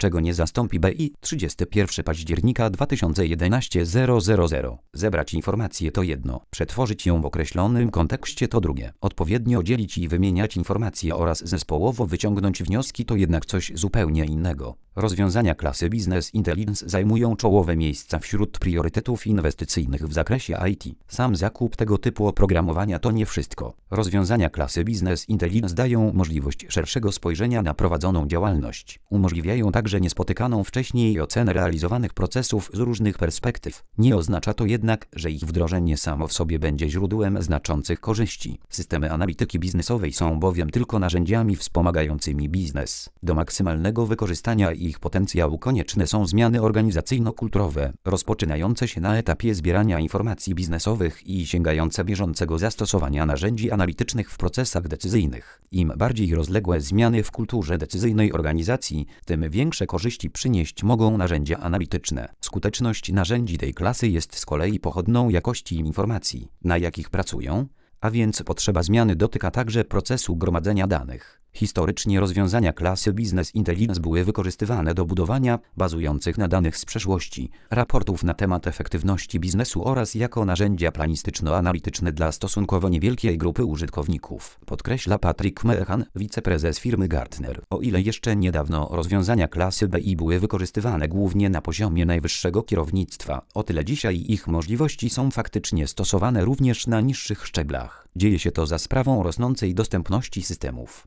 czego nie zastąpi BI 31 października 2011 000. Zebrać informację to jedno, przetworzyć ją w określonym kontekście to drugie. Odpowiednio dzielić i wymieniać informacje oraz zespołowo wyciągnąć wnioski to jednak coś zupełnie innego. Rozwiązania klasy Business Intelligence zajmują czołowe miejsca wśród priorytetów inwestycyjnych w zakresie IT. Sam zakup tego typu oprogramowania to nie wszystko. Rozwiązania klasy Business Intelligence dają możliwość szerszego spojrzenia na prowadzoną działalność. Umożliwiają także niespotykaną wcześniej ocenę realizowanych procesów z różnych perspektyw. Nie oznacza to jednak, że ich wdrożenie samo w sobie będzie źródłem znaczących korzyści. Systemy analityki biznesowej są bowiem tylko narzędziami wspomagającymi biznes. Do maksymalnego wykorzystania ich potencjału konieczne są zmiany organizacyjno-kulturowe, rozpoczynające się na etapie zbierania informacji biznesowych i sięgające bieżącego zastosowania narzędzi analitycznych w procesach decyzyjnych. Im bardziej rozległe zmiany w kulturze decyzyjnej organizacji, tym większe korzyści przynieść mogą narzędzia analityczne. Skuteczność narzędzi tej klasy jest z kolei pochodną jakości informacji, na jakich pracują, a więc potrzeba zmiany dotyka także procesu gromadzenia danych. Historycznie rozwiązania klasy Business Intelligence były wykorzystywane do budowania, bazujących na danych z przeszłości, raportów na temat efektywności biznesu oraz jako narzędzia planistyczno-analityczne dla stosunkowo niewielkiej grupy użytkowników, podkreśla Patrick Meehan, wiceprezes firmy Gartner. O ile jeszcze niedawno rozwiązania klasy BI były wykorzystywane głównie na poziomie najwyższego kierownictwa, o tyle dzisiaj ich możliwości są faktycznie stosowane również na niższych szczeblach. Dzieje się to za sprawą rosnącej dostępności systemów.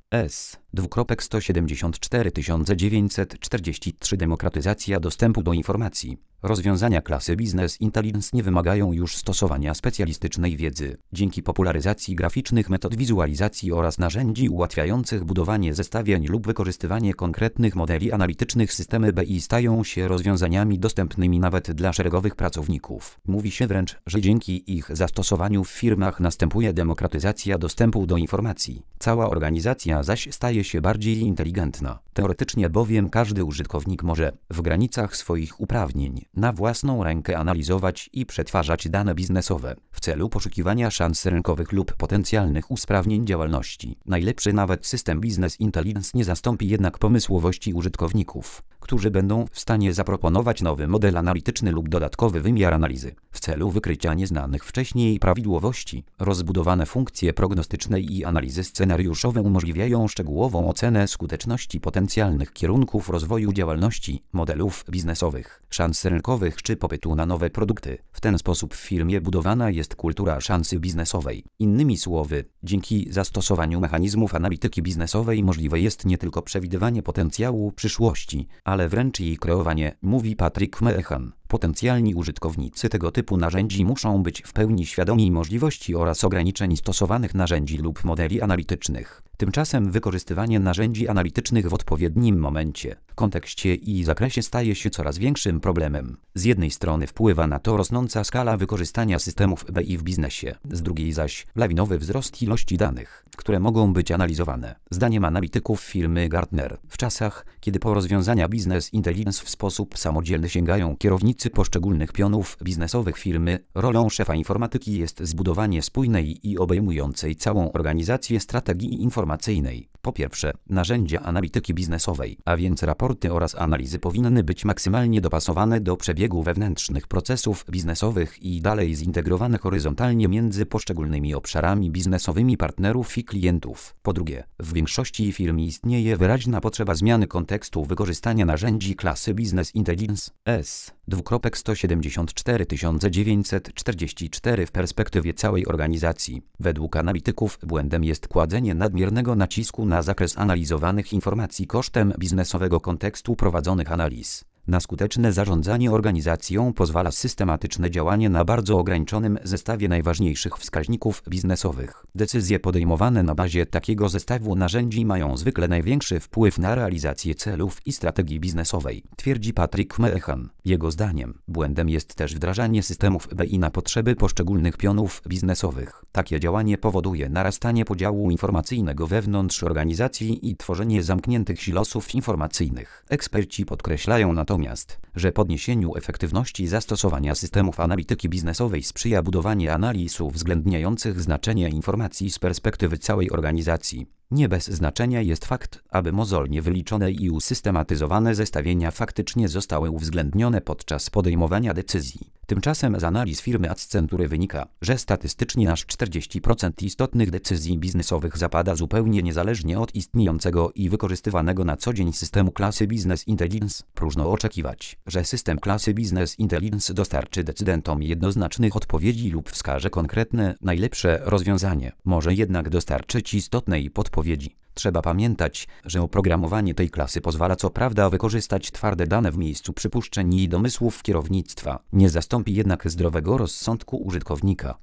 S.174 943 Demokratyzacja dostępu do informacji. Rozwiązania klasy Business Intelligence nie wymagają już stosowania specjalistycznej wiedzy. Dzięki popularyzacji graficznych metod wizualizacji oraz narzędzi ułatwiających budowanie zestawień lub wykorzystywanie konkretnych modeli analitycznych, systemy BI stają się rozwiązaniami dostępnymi nawet dla szeregowych pracowników. Mówi się wręcz, że dzięki ich zastosowaniu w firmach następuje demokratyzacja dostępu do informacji. Cała organizacja zaś staje się bardziej inteligentna. Teoretycznie bowiem każdy użytkownik może, w granicach swoich uprawnień, na własną rękę analizować i przetwarzać dane biznesowe w celu poszukiwania szans rynkowych lub potencjalnych usprawnień działalności. Najlepszy nawet system Business Intelligence nie zastąpi jednak pomysłowości użytkowników, którzy będą w stanie zaproponować nowy model analityczny lub dodatkowy wymiar analizy w celu wykrycia nieznanych wcześniej prawidłowości. Rozbudowane funkcje prognostyczne i analizy scenariuszowe umożliwiają szczegółową ocenę skuteczności potencjalnych kierunków rozwoju działalności, modelów biznesowych, szans rynkowych czy popytu na nowe produkty. W ten sposób w firmie budowana jest kultura szansy biznesowej. Innymi słowy, dzięki zastosowaniu mechanizmów analityki biznesowej możliwe jest nie tylko przewidywanie potencjału przyszłości, ale wręcz jej kreowanie, mówi Patrick Meehan. Potencjalni użytkownicy tego typu narzędzi muszą być w pełni świadomi możliwości oraz ograniczeń stosowanych narzędzi lub modeli analitycznych. Tymczasem wykorzystywanie narzędzi analitycznych w odpowiednim momencie, kontekście i zakresie staje się coraz większym problemem. Z jednej strony wpływa na to rosnąca skala wykorzystania systemów BI w biznesie, z drugiej zaś lawinowy wzrost ilości danych, które mogą być analizowane. Zdaniem analityków firmy Gartner, w czasach, kiedy po rozwiązania Business Intelligence w sposób samodzielny sięgają kierownicy poszczególnych pionów biznesowych firmy, rolą szefa informatyki jest zbudowanie spójnej i obejmującej całą organizację strategii informacyjnej. Po pierwsze, narzędzia analityki biznesowej, a więc raporty oraz analizy powinny być maksymalnie dopasowane do przebiegu wewnętrznych procesów biznesowych i dalej zintegrowane horyzontalnie między poszczególnymi obszarami biznesowymi partnerów i klientów. Po drugie, w większości firm istnieje wyraźna potrzeba zmiany kontekstu wykorzystania narzędzi klasy Business Intelligence S.174 944 w perspektywie całej organizacji. Według analityków błędem jest kładzenie nadmiernego nacisku na zakres analizowanych informacji kosztem biznesowego kontekstu prowadzonych analiz. Na skuteczne zarządzanie organizacją pozwala systematyczne działanie na bardzo ograniczonym zestawie najważniejszych wskaźników biznesowych. Decyzje podejmowane na bazie takiego zestawu narzędzi mają zwykle największy wpływ na realizację celów i strategii biznesowej, twierdzi Patrick Meehan. Jego zdaniem, błędem jest też wdrażanie systemów BI na potrzeby poszczególnych pionów biznesowych. Takie działanie powoduje narastanie podziału informacyjnego wewnątrz organizacji i tworzenie zamkniętych silosów informacyjnych. Eksperci podkreślają natomiast, że podniesieniu efektywności zastosowania systemów analityki biznesowej sprzyja budowanie analiz uwzględniających znaczenie informacji z perspektywy całej organizacji. Nie bez znaczenia jest fakt, aby mozolnie wyliczone i usystematyzowane zestawienia faktycznie zostały uwzględnione podczas podejmowania decyzji. Tymczasem z analiz firmy Accenture wynika, że statystycznie aż 40% istotnych decyzji biznesowych zapada zupełnie niezależnie od istniejącego i wykorzystywanego na co dzień systemu klasy Business Intelligence. Próżno oczekiwać, że system klasy Business Intelligence dostarczy decydentom jednoznacznych odpowiedzi lub wskaże konkretne, najlepsze rozwiązanie. Może jednak dostarczyć istotnej podpowiedzi. Trzeba pamiętać, że oprogramowanie tej klasy pozwala co prawda wykorzystać twarde dane w miejscu przypuszczeń i domysłów kierownictwa, nie zastąpi jednak zdrowego rozsądku użytkownika.